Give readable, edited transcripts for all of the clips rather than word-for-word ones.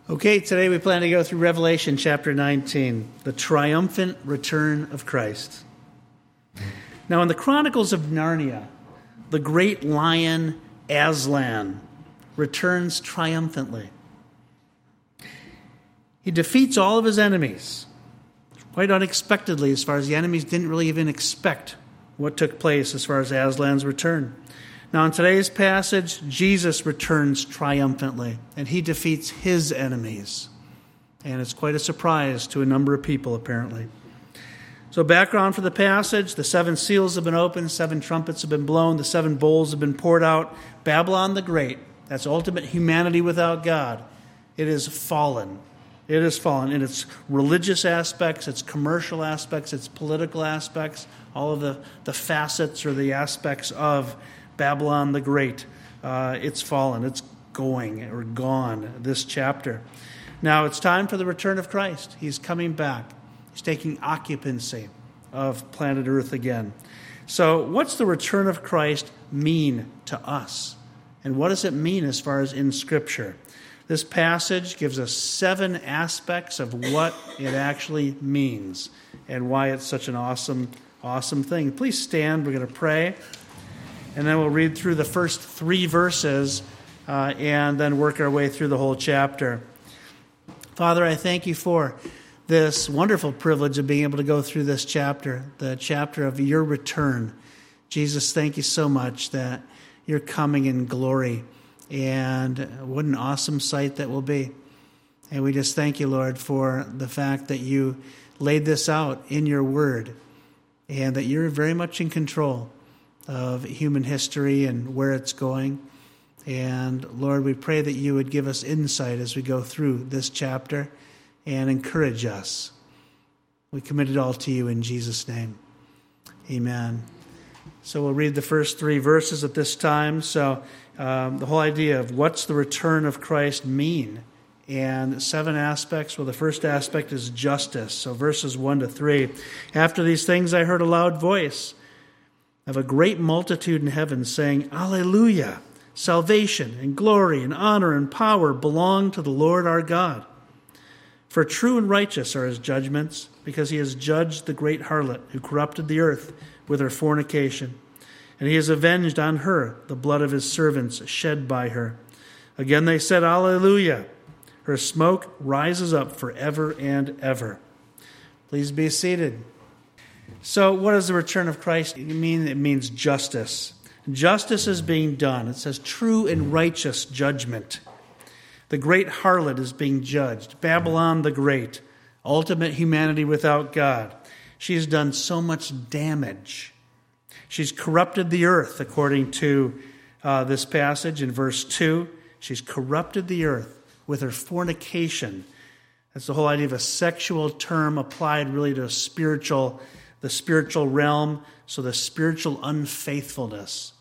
Okay, today we plan to go through Revelation chapter 19, the triumphant return of Christ. Now, in the Chronicles of Narnia, the great lion Aslan returns triumphantly. He defeats all of his enemies, quite unexpectedly, as far as the enemies didn't really even expect what took place as far as Aslan's return. Now, in today's passage, Jesus returns triumphantly, and he defeats his enemies. And it's quite a surprise to a number of people, apparently. So, background for the passage: the 7 seals have been opened, 7 trumpets have been blown, the 7 bowls have been poured out. Babylon the Great, that's ultimate humanity without God, it is fallen. It is fallen in its religious aspects, its commercial aspects, its political aspects, all of the facets or the aspects of Babylon the Great. It's fallen. It's going or gone, this chapter. Now it's time for the return of Christ. He's coming back. He's taking occupancy of planet Earth again. So what's the return of Christ mean to us? And what does it mean as far as in Scripture? This passage gives us 7 aspects of what it actually means and why it's such an awesome thing. Please stand. We're going to pray. And then we'll read through the first 3 verses and then work our way through the whole chapter. Father, I thank you for this wonderful privilege of being able to go through this chapter, the chapter of your return. Jesus, thank you so much that you're coming in glory. And what an awesome sight that will be. And we just thank you, Lord, for the fact that you laid this out in your word and that you're very much in control of human history and where it's going. And Lord, we pray that you would give us insight as we go through this chapter and encourage us. We commit it all to you in Jesus' name. Amen. So we'll read the first 3 verses at this time. So the whole idea of what's the return of Christ mean? And 7 aspects. Well, the first aspect is justice. So verses 1 to 3. After these things I heard a loud voice of a great multitude in heaven saying, Alleluia! Salvation and glory and honor and power belong to the Lord our God. For true and righteous are his judgments, because he has judged the great harlot who corrupted the earth with her fornication. And he has avenged on her the blood of his servants shed by her. Again they said, Alleluia! Her smoke rises up forever and ever. Please be seated. So what does the return of Christ mean? It means justice. Justice is being done. It says true and righteous judgment. The great harlot is being judged. Babylon the Great, ultimate humanity without God. She has done so much damage. She's corrupted the earth, according to this passage in verse 2. She's corrupted the earth with her fornication. That's the whole idea of a sexual term applied really to the spiritual realm. So the spiritual unfaithfulness.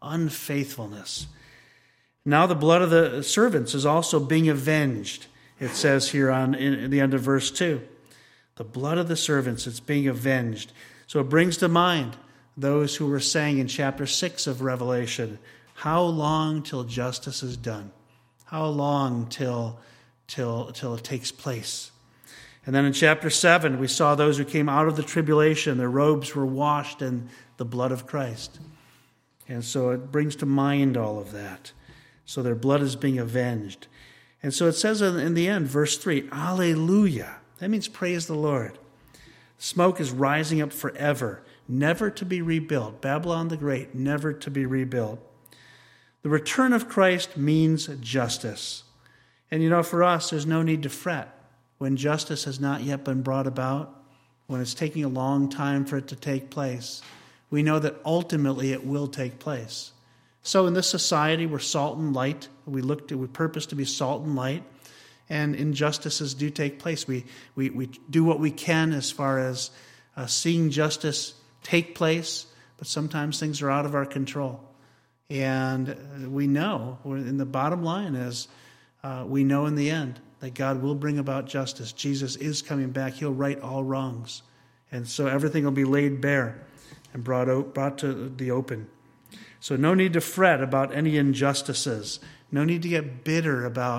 Now the blood of the servants is also being avenged. It says here in the end of verse 2. The blood of the servants is being avenged. So it brings to mind those who were saying in chapter 6 of Revelation, how long till justice is done? How long till it takes place? And then in chapter 7, we saw those who came out of the tribulation. Their robes were washed in the blood of Christ. And so it brings to mind all of that. So their blood is being avenged. And so it says in the end, verse 3, Alleluia. That means praise the Lord. Smoke is rising up forever, never to be rebuilt. Babylon the Great, never to be rebuilt. The return of Christ means justice. And for us, there's no need to fret when justice has not yet been brought about, when it's taking a long time for it to take place. We know that ultimately it will take place. So in this society, we're salt and light. We purpose to be salt and light. And injustices do take place. We do what we can as far as seeing justice take place, but sometimes things are out of our control. And we know, in the bottom line is, we know in the end that God will bring about justice. Jesus is coming back. He'll right all wrongs. And so everything will be laid bare and brought to the open. So no need to fret about any injustices. No need to get bitter about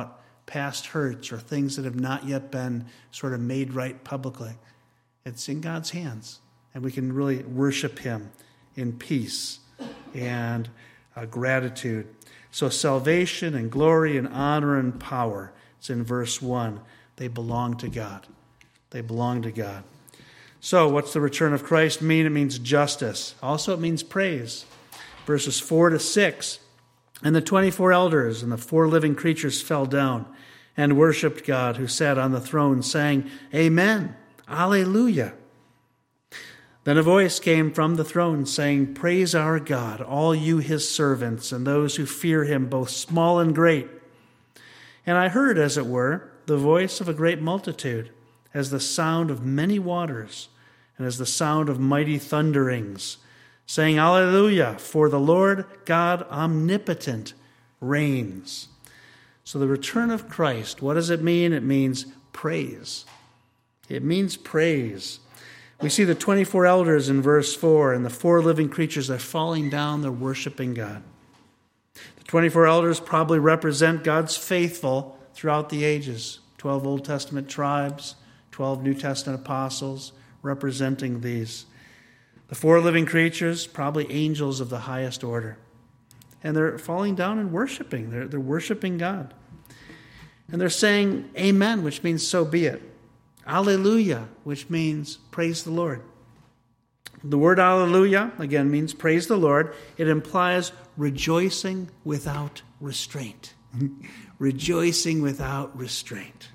past hurts or things that have not yet been sort of made right publicly. It's in God's hands, and we can really worship him in peace and gratitude. So salvation and glory and honor and power, it's in verse 1, they belong to God. They belong to God. So what's the return of Christ mean? It means justice. Also, it means praise. Verses 4 to 6, and the 24 elders and the 4 living creatures fell down and worshipped God who sat on the throne, saying, Amen, Alleluia. Then a voice came from the throne saying, Praise our God, all you his servants, and those who fear him, both small and great. And I heard, as it were, the voice of a great multitude, as the sound of many waters, and as the sound of mighty thunderings, saying, Alleluia, for the Lord God omnipotent reigns. So the return of Christ, what does it mean? It means praise. It means praise. We see the 24 elders in verse 4, and the 4 living creatures are falling down, they're worshiping God. The 24 elders probably represent God's faithful throughout the ages. 12 Old Testament tribes, 12 New Testament apostles representing these. The 4 living creatures, probably angels of the highest order. And they're falling down and worshiping. They're worshiping God. And they're saying amen, which means so be it. Alleluia, which means praise the Lord. The word alleluia, again, means praise the Lord. It implies rejoicing without restraint. Rejoicing without restraint.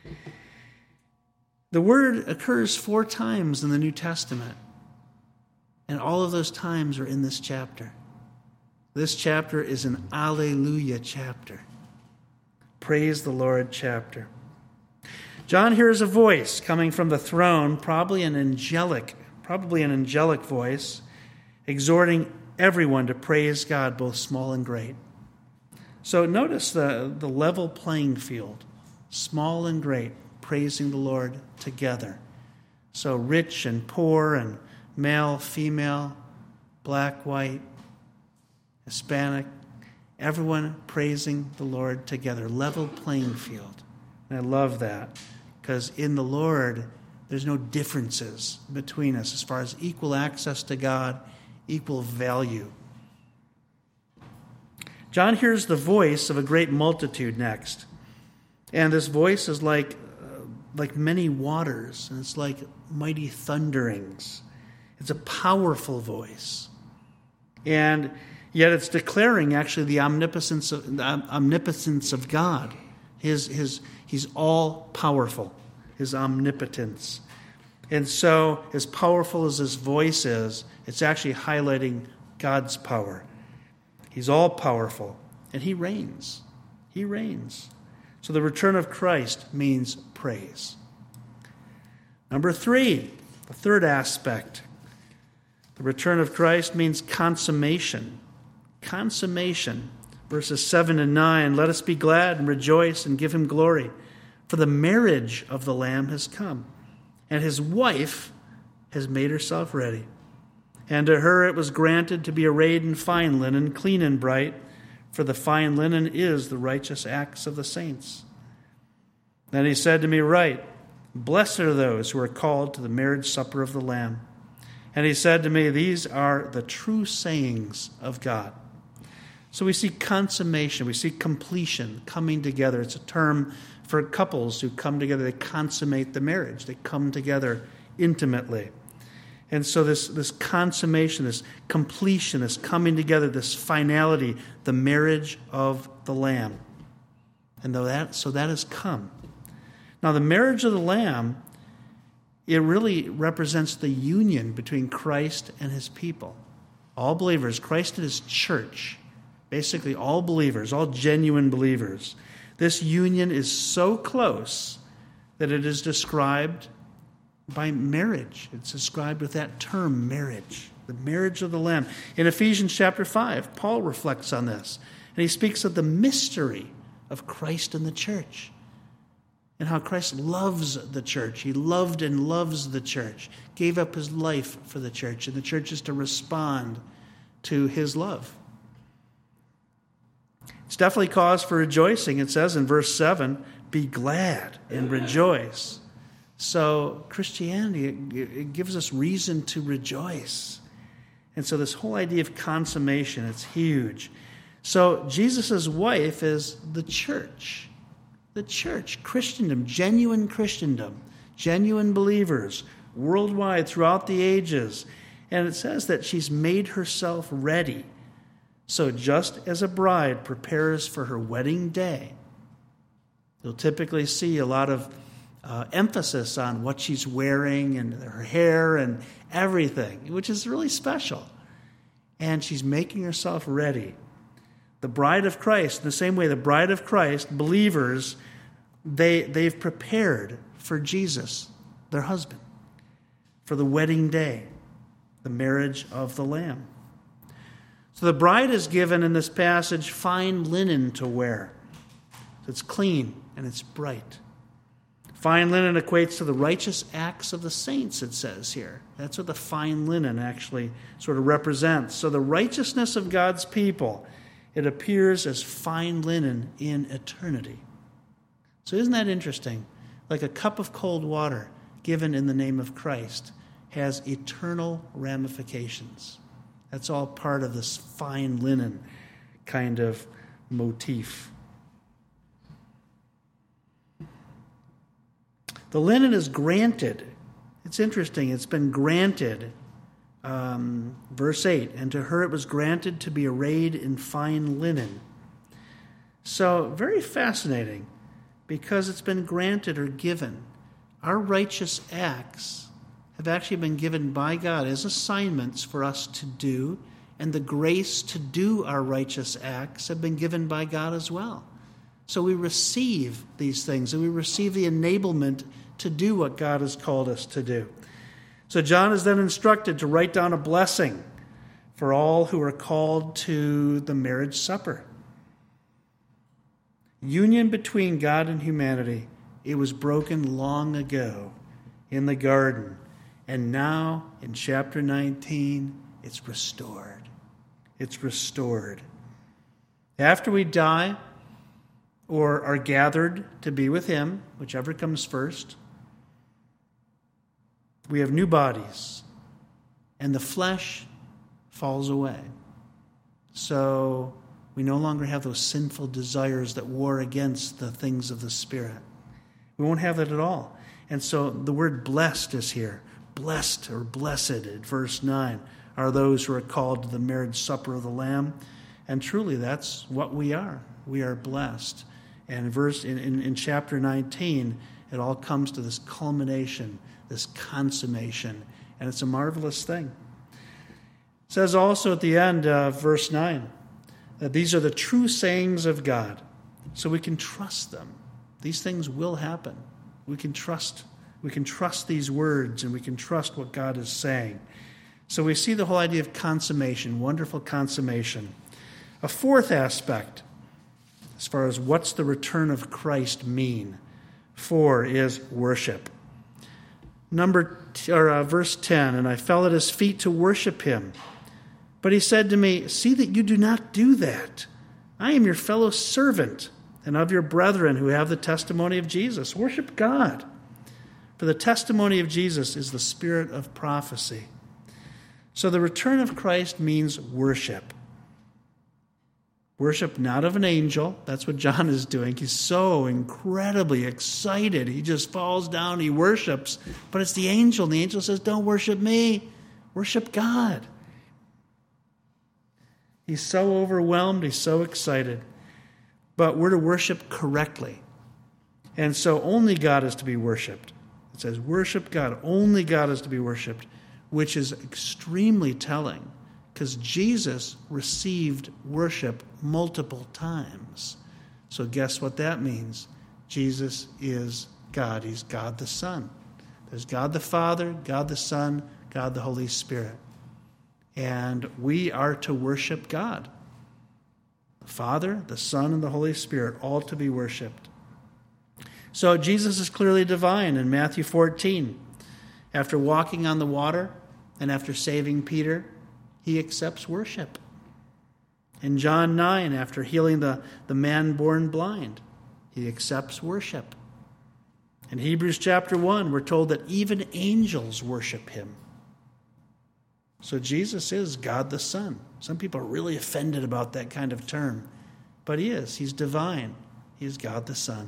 The word occurs 4 times in the New Testament. And all of those times are in this chapter. This chapter is an Alleluia chapter. Praise the Lord chapter. John hears a voice coming from the throne, probably an angelic voice, exhorting everyone to praise God, both small and great. So notice the level playing field, small and great, praising the Lord together. So rich and poor and male, female, black, white, Hispanic, everyone praising the Lord together. Level playing field. And I love that, because in the Lord, there's no differences between us as far as equal access to God, equal value. John hears the voice of a great multitude next. And this voice is like many waters, and it's like mighty thunderings. It's a powerful voice. And yet it's declaring actually the omnipotence of God. He's all powerful, his omnipotence. And so, as powerful as his voice is, it's actually highlighting God's power. He's all powerful, and he reigns. He reigns. So the return of Christ means praise. Number 3, the third aspect. The return of Christ means consummation. Consummation. Verses 7 and 9, let us be glad and rejoice and give him glory, for the marriage of the Lamb has come, and his wife has made herself ready. And to her it was granted to be arrayed in fine linen, clean and bright, for the fine linen is the righteous acts of the saints. Then he said to me, Write, blessed are those who are called to the marriage supper of the Lamb. And he said to me, These are the true sayings of God. So we see consummation, we see completion, coming together. It's a term for couples who come together. They consummate the marriage. They come together intimately. And so this consummation, this completion, this coming together, this finality, the marriage of the Lamb. And so that has come. Now the marriage of the Lamb, it really represents the union between Christ and his people. All believers, Christ and his church, basically all believers, all genuine believers. This union is so close that it is described by marriage. It's described with that term, marriage, the marriage of the Lamb. In Ephesians chapter 5, Paul reflects on this, and he speaks of the mystery of Christ and the church, and how Christ loves the church. He loved and loves the church, gave up his life for the church, and the church is to respond to his love. It's definitely cause for rejoicing. It says in verse 7, be glad and rejoice. So Christianity, it gives us reason to rejoice. And so this whole idea of consummation, it's huge. So Jesus' wife is the church. The church, Christendom, genuine believers, worldwide throughout the ages. And it says that she's made herself ready. So just as a bride prepares for her wedding day, you'll typically see a lot of emphasis on what she's wearing and her hair and everything, which is really special. And she's making herself ready. The bride of Christ, in the same way the bride of Christ, believers, they've prepared for Jesus, their husband, for the wedding day, the marriage of the Lamb. So the bride is given in this passage fine linen to wear. It's clean and it's bright. Fine linen equates to the righteous acts of the saints, it says here. That's what the fine linen actually sort of represents. So the righteousness of God's people, it appears as fine linen in eternity. So isn't that interesting? Like a cup of cold water given in the name of Christ has eternal ramifications. That's all part of this fine linen kind of motif. The linen is granted. It's interesting. It's been granted. Verse 8, and to her it was granted to be arrayed in fine linen. So, very fascinating, because it's been granted or given. Our righteous acts have actually been given by God as assignments for us to do, and the grace to do our righteous acts have been given by God as well. So we receive these things, and we receive the enablement to do what God has called us to do. So John is then instructed to write down a blessing for all who are called to the marriage supper. Union between God and humanity, it was broken long ago in the garden. And now, in chapter 19, it's restored. It's restored. After we die or are gathered to be with Him, whichever comes first, we have new bodies, and the flesh falls away. So we no longer have those sinful desires that war against the things of the Spirit. We won't have that at all. And so the word blessed is here. Blessed or blessed at verse 9 are those who are called to the marriage supper of the Lamb. And truly, that's what we are. We are blessed. And in chapter 19, it all comes to this culmination, this consummation. And it's a marvelous thing. It says also at the end of verse 9 that these are the true sayings of God. So we can trust them. These things will happen. We can trust these words, and we can trust what God is saying. So we see the whole idea of consummation, wonderful consummation. A fourth aspect, as far as what's the return of Christ mean, 4 is worship. Verse 10, and I fell at his feet to worship him. But he said to me, see that you do not do that. I am your fellow servant and of your brethren who have the testimony of Jesus. Worship God. For the testimony of Jesus is the spirit of prophecy. So the return of Christ means worship. Worship not of an angel. That's what John is doing. He's so incredibly excited. He just falls down, he worships. But it's the angel. And the angel says, don't worship me. Worship God. He's so overwhelmed. He's so excited. But we're to worship correctly. And so only God is to be worshipped. It says, worship God. Only God is to be worshipped, which is extremely telling because Jesus received worship multiple times. So guess what that means? Jesus is God. He's God the Son. There's God the Father, God the Son, God the Holy Spirit. And we are to worship God. The Father, the Son, and the Holy Spirit, all to be worshipped. So Jesus is clearly divine in Matthew 14. After walking on the water and after saving Peter, he accepts worship. In John 9, after healing the man born blind, he accepts worship. In Hebrews chapter 1, we're told that even angels worship him. So Jesus is God the Son. Some people are really offended about that kind of term. But he is. He's divine. He is God the Son.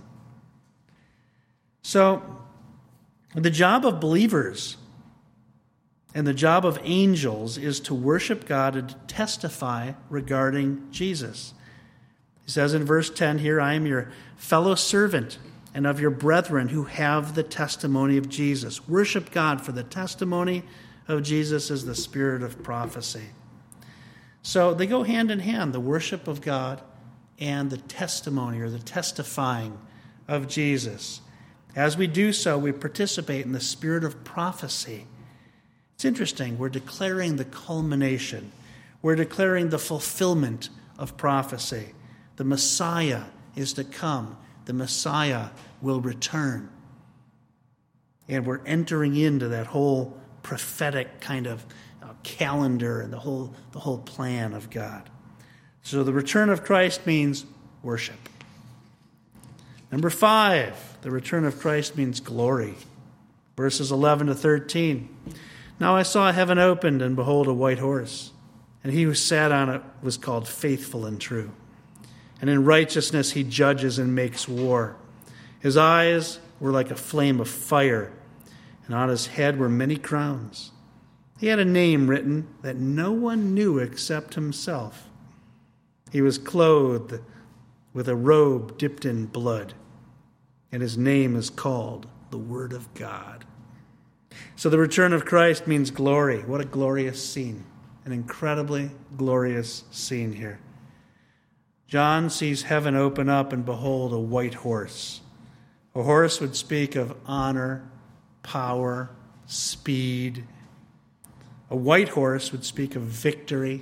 So, the job of believers and the job of angels is to worship God and to testify regarding Jesus. He says in verse 10 here, I am your fellow servant and of your brethren who have the testimony of Jesus. Worship God, for the testimony of Jesus is the spirit of prophecy. So they go hand in hand, the worship of God and the testimony or the testifying of Jesus. As we do so, we participate in the spirit of prophecy. It's interesting. We're declaring the culmination. We're declaring the fulfillment of prophecy. The Messiah is to come. The Messiah will return. And we're entering into that whole prophetic kind of calendar and the whole plan of God. So the return of Christ means worship. Number 5, the return of Christ means glory. Verses 11 to 13. Now I saw heaven opened, and behold, a white horse. And he who sat on it was called Faithful and True. And in righteousness he judges and makes war. His eyes were like a flame of fire, and on his head were many crowns. He had a name written that no one knew except himself. He was clothed with a robe dipped in blood, and his name is called the Word of God. So the return of Christ means glory. What a glorious scene. An incredibly glorious scene here. John sees heaven open up, and behold, a white horse. A horse would speak of honor, power, speed. A white horse would speak of victory.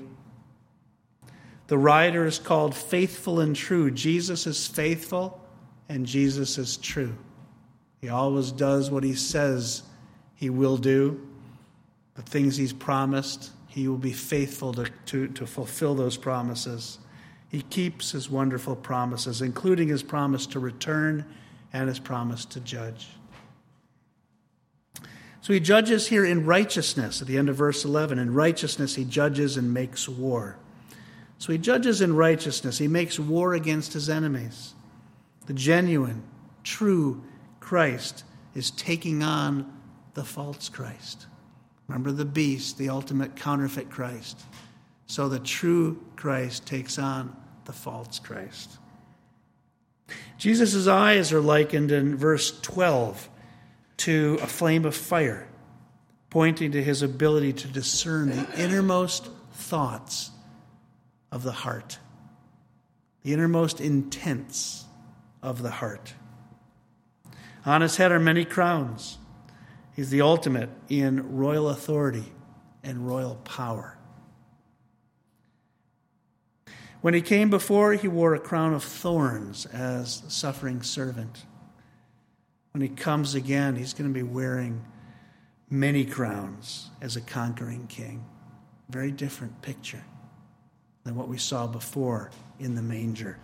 The rider is called Faithful and True. Jesus is faithful and Jesus is true. He always does what he says he will do. The things he's promised, he will be faithful to fulfill those promises. He keeps his wonderful promises, including his promise to return and his promise to judge. So he judges here in righteousness at the end of verse 11. In righteousness he judges and makes war. So he judges in righteousness. He makes war against his enemies. The genuine, true Christ is taking on the false Christ. Remember the beast, the ultimate counterfeit Christ. So the true Christ takes on the false Christ. Jesus' eyes are likened in verse 12 to a flame of fire, pointing to his ability to discern the innermost thoughts of the heart, the innermost intents of the heart. On his head are many crowns. He's the ultimate in royal authority and royal power. When he came before, he wore a crown of thorns as the suffering servant. When he comes again, he's going to be wearing many crowns as a conquering king. Very different picture than what we saw before in the manger.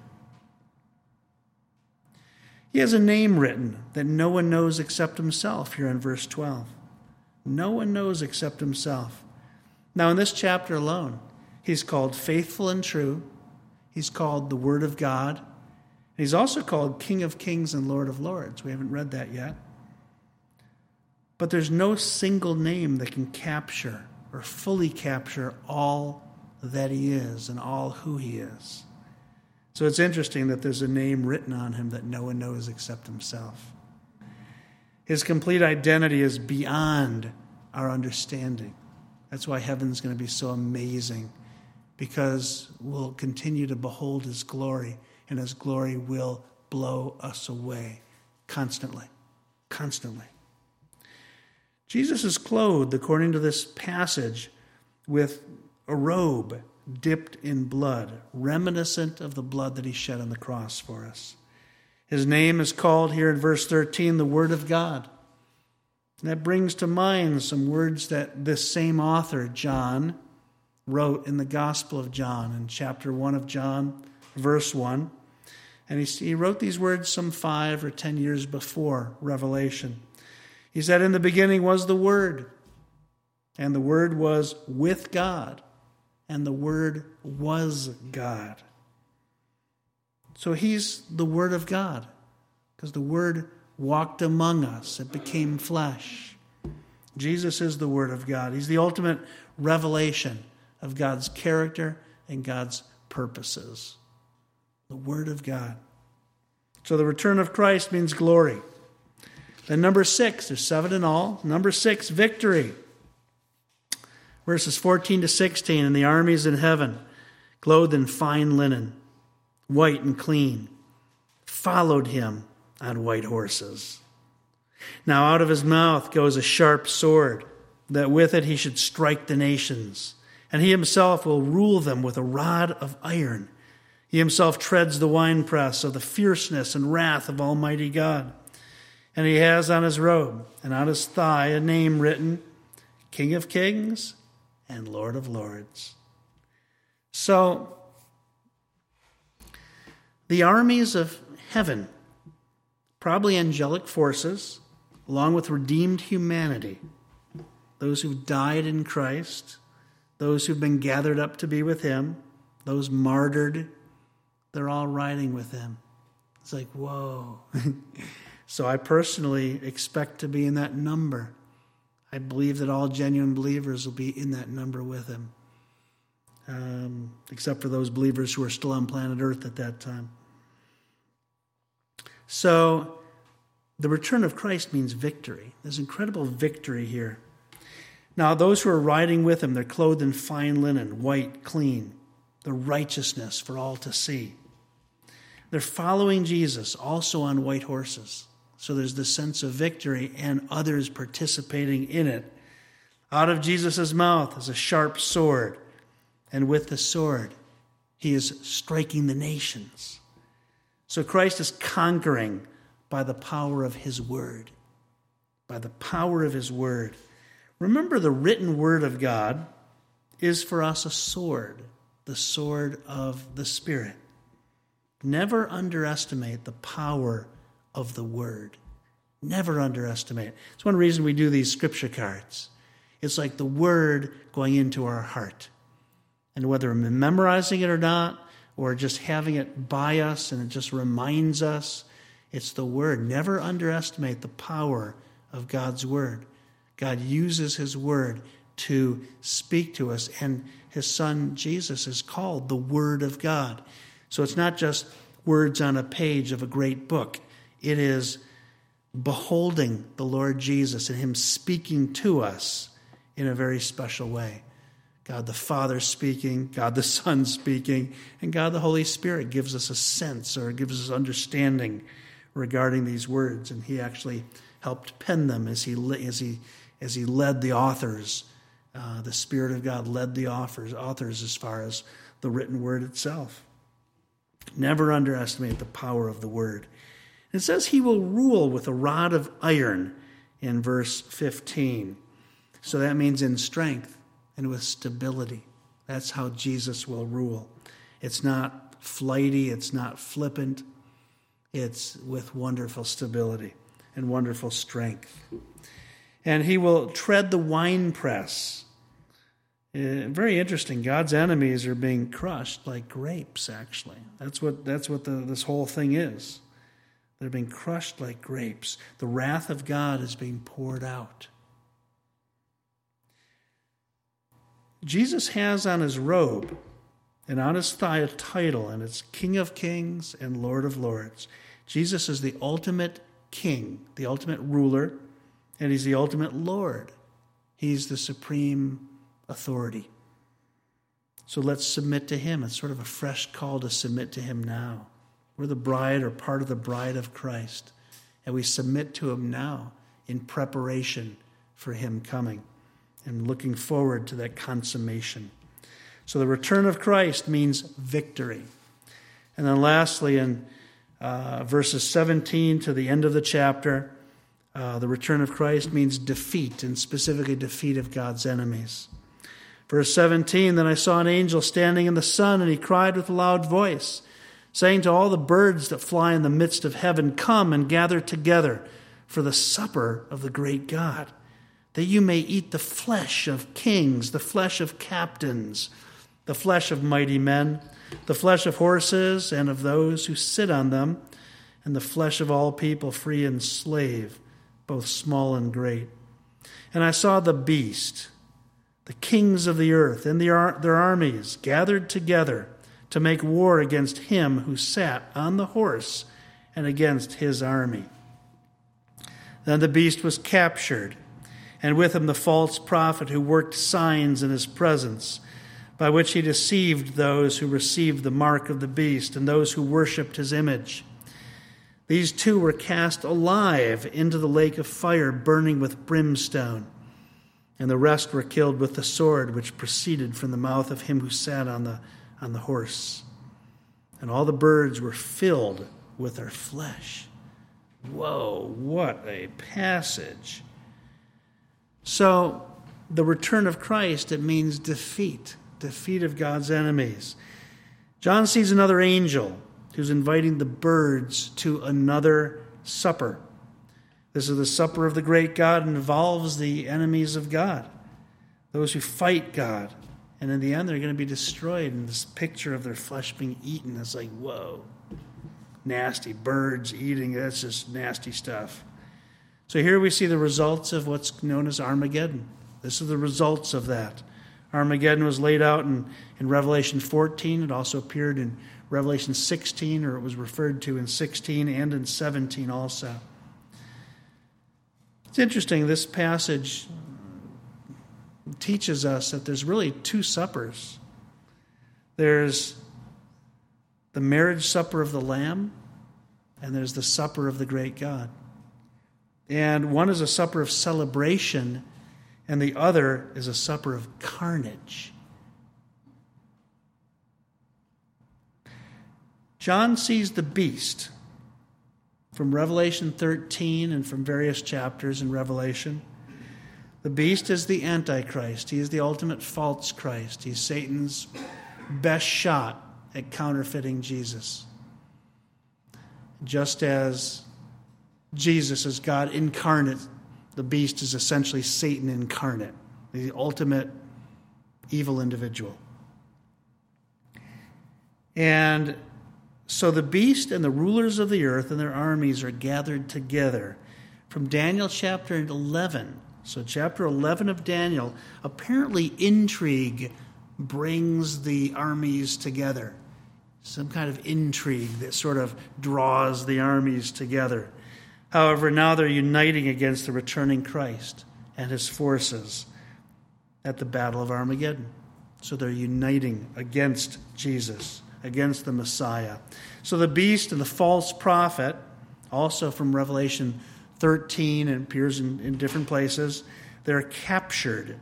He has a name written that no one knows except himself, here in verse 12. No one knows except himself. Now, in this chapter alone, he's called Faithful and True. He's called the Word of God. He's also called King of Kings and Lord of Lords. We haven't read that yet. But there's no single name that can capture or fully capture all that he is and all who he is. So it's interesting that there's a name written on him that no one knows except himself. His complete identity is beyond our understanding. That's why heaven's going to be so amazing, because we'll continue to behold his glory, and his glory will blow us away constantly. Constantly. Jesus is clothed, according to this passage, with a robe dipped in blood, reminiscent of the blood that he shed on the cross for us. His name is called here in verse 13, the Word of God. And that brings to mind some words that this same author, John, wrote in the Gospel of John, in chapter 1 of John, verse 1. And he wrote these words some 5 or 10 years before Revelation. He said, "In the beginning was the Word, and the Word was with God, and the Word was God." So he's the Word of God, because the Word walked among us. It became flesh. Jesus is the Word of God. He's the ultimate revelation of God's character and God's purposes. The Word of God. So the return of Christ means glory. Then number 6, there's 7 in all. Number 6, victory. Verses 14 to 16, "And the armies in heaven, clothed in fine linen, white and clean, followed him on white horses. Now out of his mouth goes a sharp sword, that with it he should strike the nations. And he himself will rule them with a rod of iron. He himself treads the winepress of the fierceness and wrath of Almighty God. And he has on his robe and on his thigh a name written, King of Kings and Lord of Lords." So, the armies of heaven, probably angelic forces, along with redeemed humanity, those who've died in Christ, those who've been gathered up to be with him, those martyred, they're all riding with him. It's like, whoa. So I personally expect to be in that number. I believe that all genuine believers will be in that number with him, except for those believers who are still on planet Earth at that time. So the return of Christ means victory. There's incredible victory here. Now, those who are riding with him, they're clothed in fine linen, white, clean, the righteousness for all to see. They're following Jesus, also on white horses. So there's this sense of victory and others participating in it. Out of Jesus' mouth is a sharp sword, and with the sword, he is striking the nations. So Christ is conquering by the power of his word. By the power of his word. Remember, the written word of God is for us a sword, the sword of the Spirit. Never underestimate the power of the word. Never underestimate it. It's one reason we do these scripture cards. It's like the word going into our heart. And whether we're memorizing it or not, or just having it by us and it just reminds us, it's the word. Never underestimate the power of God's word. God uses his word to speak to us, and his son Jesus is called the Word of God. So it's not just words on a page of a great book. It is beholding the Lord Jesus and him speaking to us in a very special way. God the Father speaking, God the Son speaking, and God the Holy Spirit gives us a sense or gives us understanding regarding these words. And he actually helped pen them as he led the authors. The Spirit of God led the authors as far as the written word itself. Never underestimate the power of the word. It says he will rule with a rod of iron in verse 15. So that means in strength and with stability. That's how Jesus will rule. It's not flighty, it's not flippant. It's with wonderful stability and wonderful strength. And he will tread the winepress. Very interesting. God's enemies are being crushed like grapes, actually. That's what this whole thing is. They're being crushed like grapes. The wrath of God is being poured out. Jesus has on his robe and on his thigh a title, and it's King of Kings and Lord of Lords. Jesus is the ultimate king, the ultimate ruler, and he's the ultimate Lord. He's the supreme authority. So let's submit to him. It's sort of a fresh call to submit to him now. We're the bride or part of the bride of Christ, and we submit to him now in preparation for him coming and looking forward to that consummation. So the return of Christ means victory. And then lastly, in verses 17 to the end of the chapter, the return of Christ means defeat, and specifically defeat of God's enemies. Verse 17, then I saw an angel standing in the sun, and he cried with a loud voice, saying to all the birds that fly in the midst of heaven, come and gather together for the supper of the great God, that you may eat the flesh of kings, the flesh of captains, the flesh of mighty men, the flesh of horses and of those who sit on them, and the flesh of all people, free and slave, both small and great. And I saw the beast, the kings of the earth, and their armies gathered together to make war against him who sat on the horse and against his army. Then the beast was captured, and with him the false prophet who worked signs in his presence, by which he deceived those who received the mark of the beast and those who worshipped his image. These two were cast alive into the lake of fire, burning with brimstone. And the rest were killed with the sword which proceeded from the mouth of him who sat on the horse. And all the birds were filled with their flesh. Whoa, what a passage. So, the return of Christ, it means defeat of God's enemies. John sees another angel who's inviting the birds to another supper. This is the supper of the great God, and involves the enemies of God, those who fight God. And in the end, they're going to be destroyed. And this picture of their flesh being eaten is like, whoa, nasty. Birds eating, that's just nasty stuff. So here we see the results of what's known as Armageddon. This is the results of that. Armageddon was laid out in Revelation 14. It also appeared in Revelation 16, or it was referred to in 16 and in 17 also. It's interesting, this passage teaches us that there's really two suppers. There's the marriage supper of the Lamb, and there's the supper of the great God. And one is a supper of celebration, and the other is a supper of carnage. John sees the beast from Revelation 13 and from various chapters in Revelation. The beast is the Antichrist. He is the ultimate false Christ. He's Satan's best shot at counterfeiting Jesus. Just as Jesus is God incarnate, the beast is essentially Satan incarnate, the ultimate evil individual. And so the beast and the rulers of the earth and their armies are gathered together. From Daniel chapter 11, so chapter 11 of Daniel, apparently intrigue brings the armies together. Some kind of intrigue that sort of draws the armies together. However, now they're uniting against the returning Christ and his forces at the Battle of Armageddon. So they're uniting against Jesus, against the Messiah. So the beast and the false prophet, also from Revelation 13, and appears in different places, they're captured.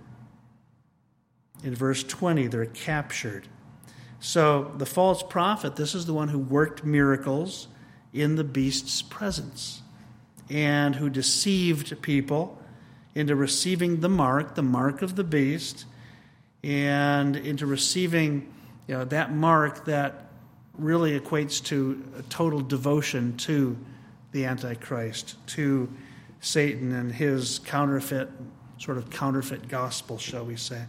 In verse 20, they're captured. So the false prophet, this is the one who worked miracles in the beast's presence and who deceived people into receiving the mark of the beast, and into receiving that mark that really equates to a total devotion to the Antichrist, to Satan and his counterfeit gospel, shall we say.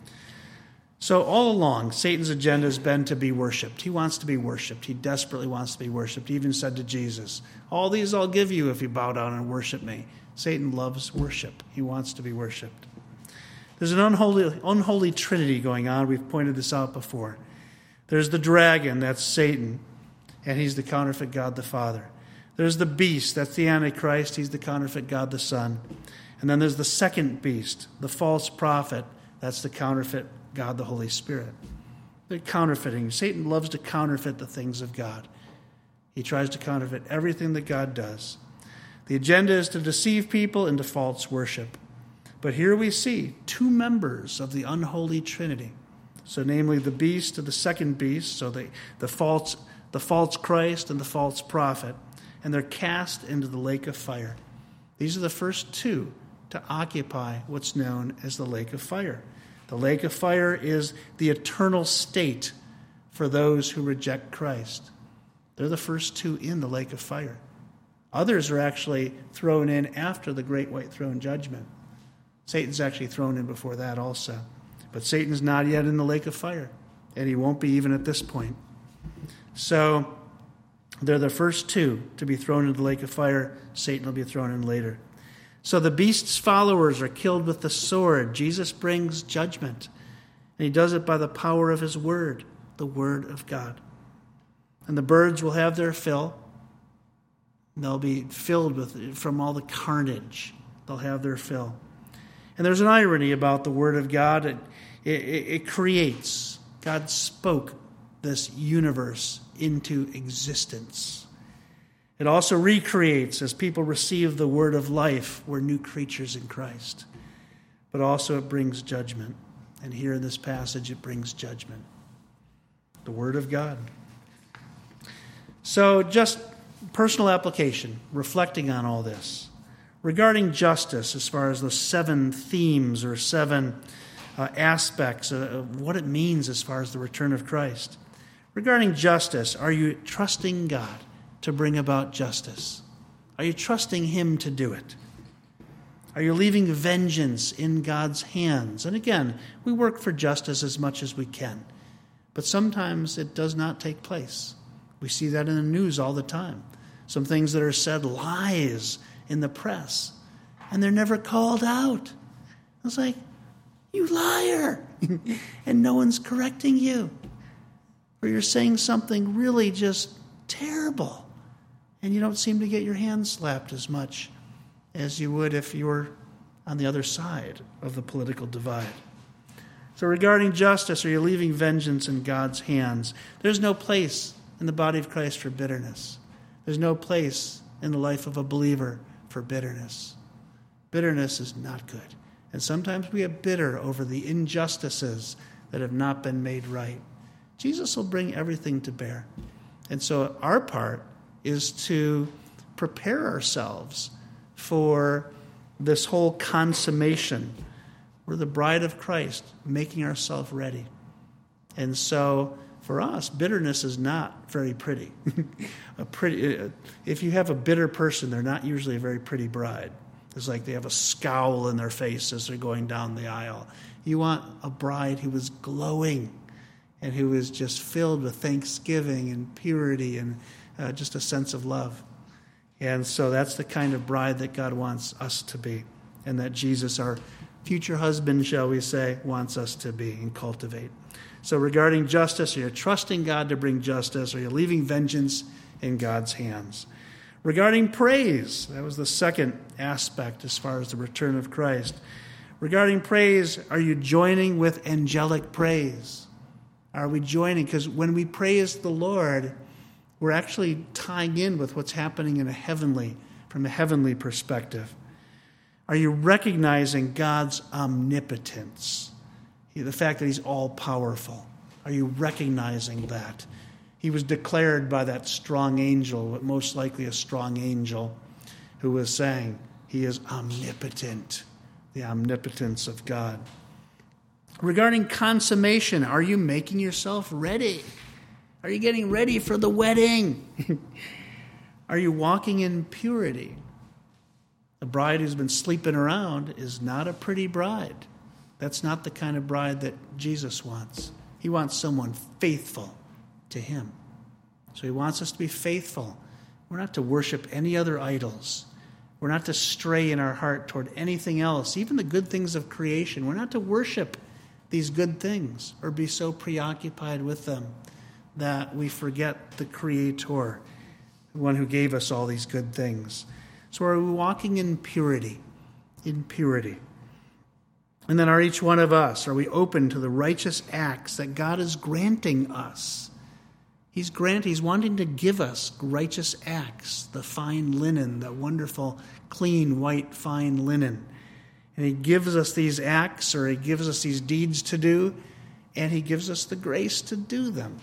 So all along, Satan's agenda has been to be worshipped. He wants to be worshipped. He desperately wants to be worshipped. He even said to Jesus, all these I'll give you if you bow down and worship me. Satan loves worship. He wants to be worshipped. There's an unholy trinity going on. We've pointed this out before. There's the dragon, that's Satan, and he's the counterfeit God the Father. There's the beast, that's the Antichrist, he's the counterfeit God the Son. And then there's the second beast, the false prophet, that's the counterfeit God the Holy Spirit. They're counterfeiting. Satan loves to counterfeit the things of God. He tries to counterfeit everything that God does. The agenda is to deceive people into false worship. But here we see two members of the unholy trinity. So namely the beast and the second beast, so the false Christ and the false prophet, and they're cast into the lake of fire. These are the first two to occupy what's known as the lake of fire. The lake of fire is the eternal state for those who reject Christ. They're the first two in the lake of fire. Others are actually thrown in after the great white throne judgment. Satan's actually thrown in before that also. But Satan's not yet in the lake of fire, and he won't be even at this point. So they're the first two to be thrown into the lake of fire. Satan will be thrown in later. So the beast's followers are killed with the sword. Jesus brings judgment, and he does it by the power of his word, the word of God. And the birds will have their fill. They'll be filled with from all the carnage. They'll have their fill. And there's an irony about the word of God. It creates. God spoke this universe into existence. It also recreates as people receive the word of life. We're new creatures in Christ. But also it brings judgment. And here in this passage it brings judgment. The word of God. So just personal application, reflecting on all this. Regarding justice, as far as the 7 themes or 7 aspects of what it means as far as the return of Christ. Regarding justice, are you trusting God to bring about justice? Are you trusting him to do it? Are you leaving vengeance in God's hands? And again, we work for justice as much as we can, but sometimes it does not take place. We see that in the news all the time. Some things that are said, lies in the press, and they're never called out. It's like, you liar, and no one's correcting you. Or you're saying something really just terrible, and you don't seem to get your hand slapped as much as you would if you were on the other side of the political divide. So regarding justice, are you leaving vengeance in God's hands? There's no place in the body of Christ for bitterness. There's no place in the life of a believer for bitterness. Bitterness is not good. And sometimes we are bitter over the injustices that have not been made right. Jesus will bring everything to bear. And so our part is to prepare ourselves for this whole consummation. We're the bride of Christ, making ourselves ready. And so for us, bitterness is not very pretty. If you have a bitter person, they're not usually a very pretty bride. It's like they have a scowl in their face as they're going down the aisle. You want a bride who is glowing and who is just filled with thanksgiving and purity and just a sense of love. And so that's the kind of bride that God wants us to be, and that Jesus, our future husband, shall we say, wants us to be and cultivate. So regarding justice, are you trusting God to bring justice? Are you leaving vengeance in God's hands? Regarding praise, that was the second aspect as far as the return of Christ. Regarding praise, are you joining with angelic praise? Are we joining? Because when we praise the Lord, we're actually tying in with what's happening from a heavenly perspective. Are you recognizing God's omnipotence? The fact that he's all-powerful. Are you recognizing that? He was declared by that strong angel, but most likely a strong angel, who was saying he is omnipotent, the omnipotence of God. Regarding consummation, are you making yourself ready? Are you getting ready for the wedding? Are you walking in purity? The bride who's been sleeping around is not a pretty bride. That's not the kind of bride that Jesus wants. He wants someone faithful to him. So he wants us to be faithful. We're not to worship any other idols. We're not to stray in our heart toward anything else, even the good things of creation. We're not to worship these good things or be so preoccupied with them that we forget the Creator, the one who gave us all these good things. So are we walking in purity? In purity. And then are each one of us, are we open to the righteous acts that God is granting us? He's wanting to give us righteous acts, the fine linen, the wonderful, clean, white, fine linen. And he gives us these acts, or he gives us these deeds to do, and he gives us the grace to do them,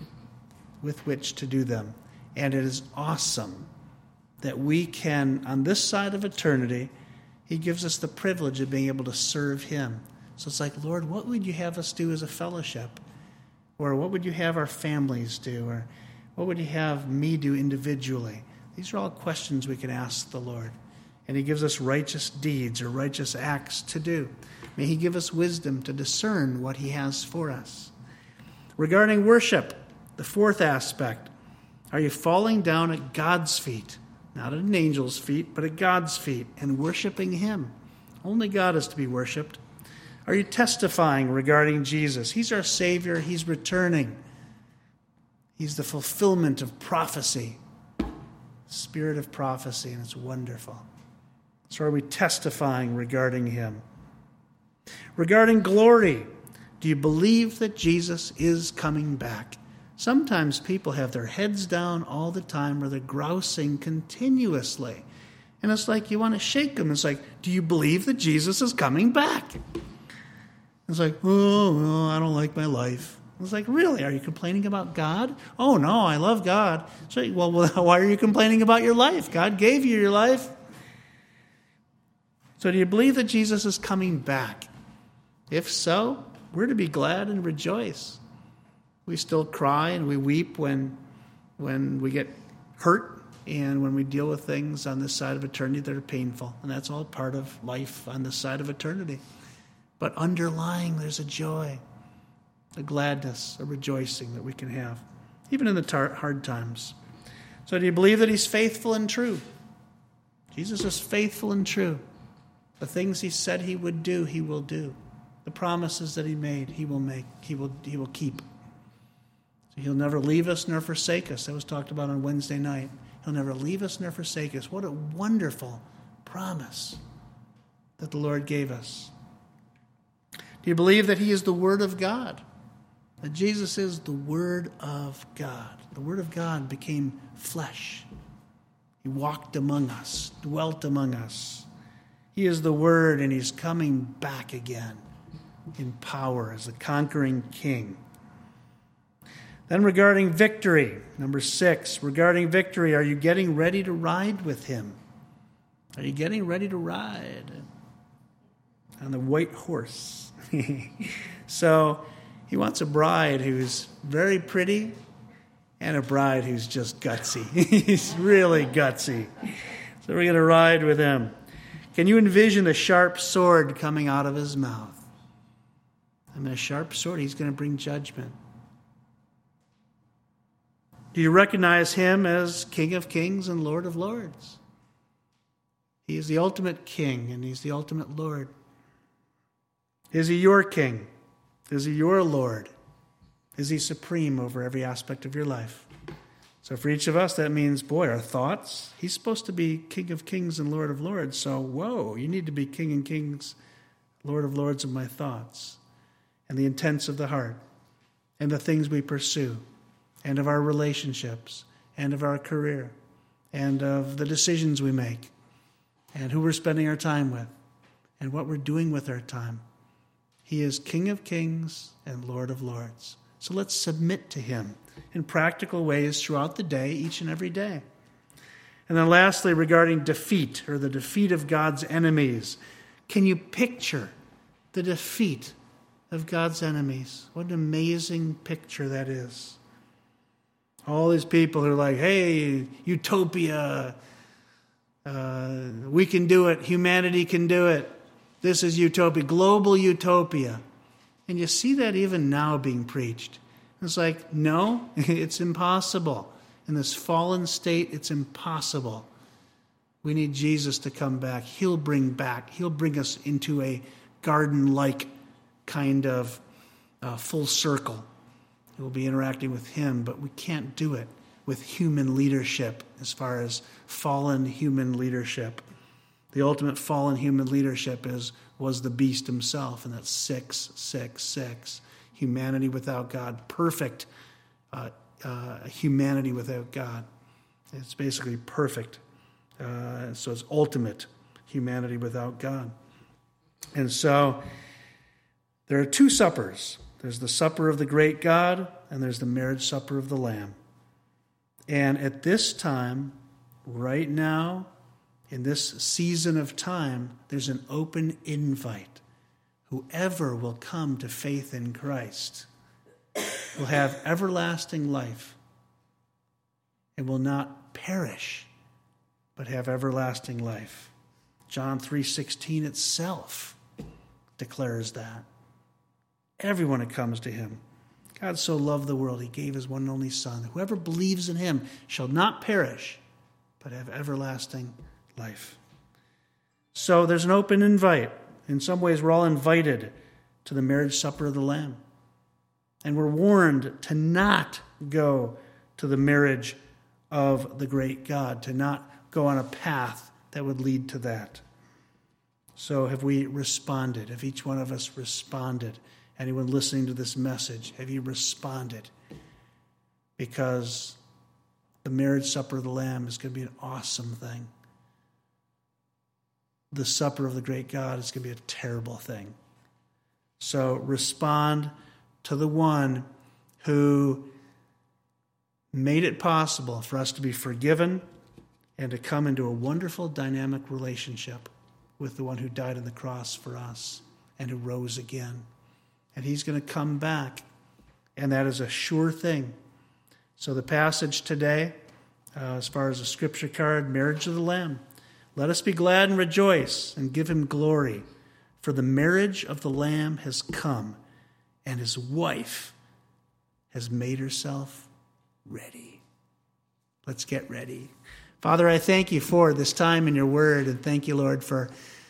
with which to do them. And it is awesome that we can, on this side of eternity, he gives us the privilege of being able to serve him, So it's like, Lord, what would you have us do as a fellowship? Or what would you have our families do? Or what would you have me do individually? These are all questions we can ask the Lord. And he gives us righteous deeds or righteous acts to do. May he give us wisdom to discern what he has for us. Regarding worship, the fourth aspect, are you falling down at God's feet? Not at an angel's feet, but at God's feet and worshiping him. Only God is to be worshipped. Are you testifying regarding Jesus? He's our Savior. He's returning. He's the fulfillment of prophecy. Spirit of prophecy, and it's wonderful. So are we testifying regarding him? Regarding glory, do you believe that Jesus is coming back? Sometimes people have their heads down all the time, or they're grousing continuously. And it's like you want to shake them. It's like, do you believe that Jesus is coming back? It's like, oh, I don't like my life. It's like, really? Are you complaining about God? Oh, no, I love God. So, well, why are you complaining about your life? God gave you your life. So do you believe that Jesus is coming back? If so, we're to be glad and rejoice. We still cry and we weep when we get hurt and when we deal with things on this side of eternity that are painful. And that's all part of life on this side of eternity. But underlying, there's a joy, a gladness, a rejoicing that we can have, even in the hard times. So do you believe that he's faithful and true? Jesus is faithful and true. The things he said he would do, he will do. The promises that he made, he will make. He will keep. So he'll never leave us nor forsake us. That was talked about on Wednesday night. He'll never leave us nor forsake us. What a wonderful promise that the Lord gave us. Do you believe that he is the Word of God? That Jesus is the Word of God. The Word of God became flesh. He walked among us, dwelt among us. He is the Word, and he's coming back again in power as a conquering king. Then regarding victory, number 6, regarding victory, are you getting ready to ride with him? Are you getting ready to ride on the white horse? So he wants a bride who's very pretty and a bride who's just gutsy. He's really gutsy. So we're going to ride with him. Can you envision a sharp sword coming out of his mouth? I mean, a sharp sword, he's going to bring judgment. Do you recognize him as King of Kings and Lord of Lords? He is the ultimate King, and he's the ultimate Lord. Is he your King? Is he your Lord? Is he supreme over every aspect of your life? So for each of us, that means, boy, our thoughts. He's supposed to be King of Kings and Lord of Lords. So, whoa, you need to be King and Kings, Lord of Lords of my thoughts, and the intents of the heart, and the things we pursue, and of our relationships, and of our career, and of the decisions we make, and who we're spending our time with, and what we're doing with our time. He is King of Kings and Lord of Lords. So let's submit to him in practical ways throughout the day, each and every day. And then lastly, regarding defeat, or the defeat of God's enemies. Can you picture the defeat of God's enemies? What an amazing picture that is. All these people who are like, hey, utopia, we can do it, humanity can do it. This is utopia, global utopia. And you see that even now being preached. It's like, no, it's impossible. In this fallen state, it's impossible. We need Jesus to come back. He'll bring us into a garden-like kind of full circle. We'll be interacting with him, but we can't do it with human leadership as far as fallen human leadership. The ultimate fallen human leadership was the beast himself, and that's 666. Humanity without God. Perfect humanity without God. It's basically perfect. So it's ultimate humanity without God. And so there are two suppers. There's the supper of the great God, and there's the marriage supper of the Lamb. And at this time, right now, in this season of time, there's an open invite. whoever will come to faith in Christ will have everlasting life and will not perish, but have everlasting life. John 3:16 itself declares that. Everyone who comes to him. God so loved the world, he gave his one and only Son. Whoever believes in him shall not perish, but have everlasting life. So there's an open invite. In some ways, we're all invited to the marriage supper of the Lamb. And we're warned to not go to the marriage of the great God, to not go on a path that would lead to that. So have we responded? Have each one of us responded? Anyone listening to this message, have you responded? Because the marriage supper of the Lamb is going to be an awesome thing. The supper of the great God is going to be a terrible thing. So respond to the one who made it possible for us to be forgiven and to come into a wonderful dynamic relationship with the one who died on the cross for us and who rose again. And he's going to come back, and that is a sure thing. So the passage today, as far as the scripture card, marriage of the Lamb. Let us be glad and rejoice and give him glory, for the marriage of the Lamb has come, and his wife has made herself ready. Let's get ready. Father, I thank you for this time in your word, and thank you, Lord, for,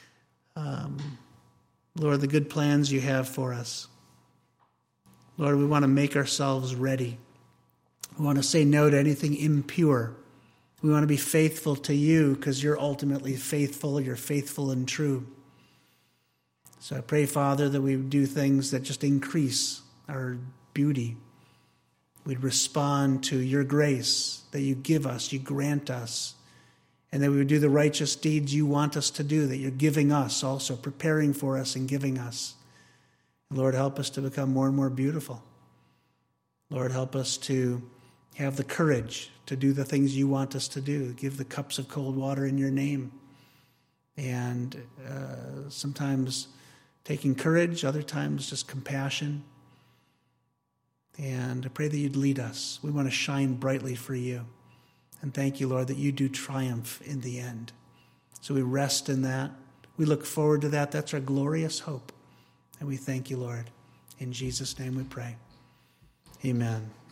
Lord, the good plans you have for us. Lord, we want to make ourselves ready. We want to say no to anything impure. We want to be faithful to you because you're ultimately faithful. You're faithful and true. So I pray, Father, that we would do things that just increase our beauty. We'd respond to your grace that you give us, you grant us, and that we would do the righteous deeds you want us to do, that you're giving us also, preparing for us and giving us. Lord, help us to become more and more beautiful. Lord, help us to have the courage to do the things you want us to do. Give the cups of cold water in your name. And sometimes taking courage, other times just compassion. And I pray that you'd lead us. We want to shine brightly for you. And thank you, Lord, that you do triumph in the end. So we rest in that. We look forward to that. That's our glorious hope. And we thank you, Lord. In Jesus' name we pray. Amen.